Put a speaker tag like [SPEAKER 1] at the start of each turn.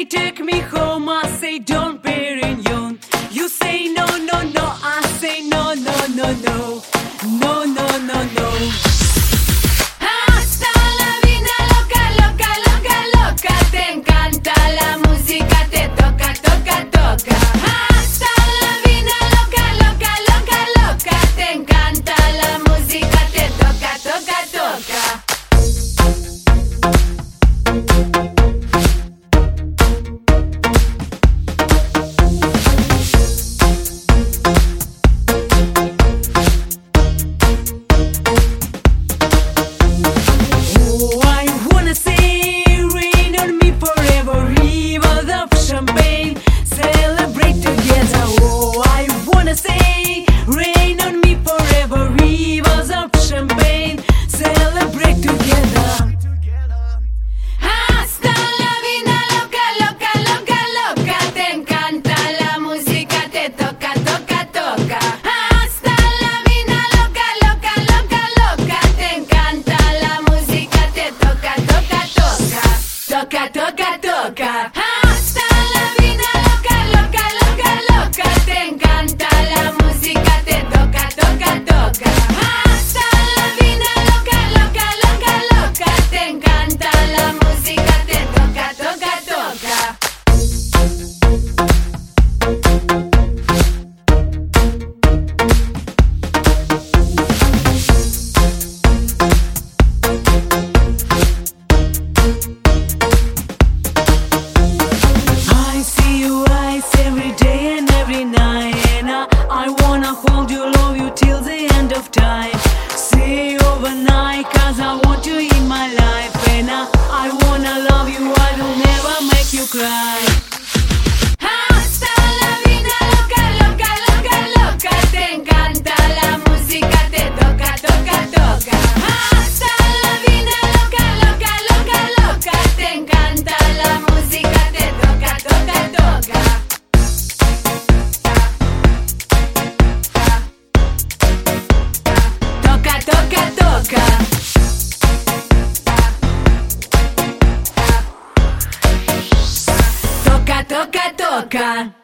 [SPEAKER 1] say take me home, I say Don Perignon. You say no, no, no, I say no, no, no, no. No, no, no, no.
[SPEAKER 2] Hasta la vida loca, loca, loca, loca. Te encanta la música, te toca, toca, toca. Hasta la vida loca, loca, loca, loca. Te encanta la música, te toca, toca, toca. Toca, toca, toca. Hasta la vida loca, loca, loca, loca. Te encanta la música, te toca, toca, toca. Hasta la vida loca, loca, loca, loca. Te encanta la música, te toca, toca, toca.
[SPEAKER 1] Hold you, love you till the end of time. Stay overnight, cause I want you in my life. And I wanna love you, I will never make you cry.
[SPEAKER 2] Hasta la vida loca, loca, loca, loca. Te encanta la música, te toca, toca, toca. Hasta la vida loca, loca, loca, loca. Te encanta la música, te toca, toca, toca. Toca, toca, toca. Toca, toca, toca.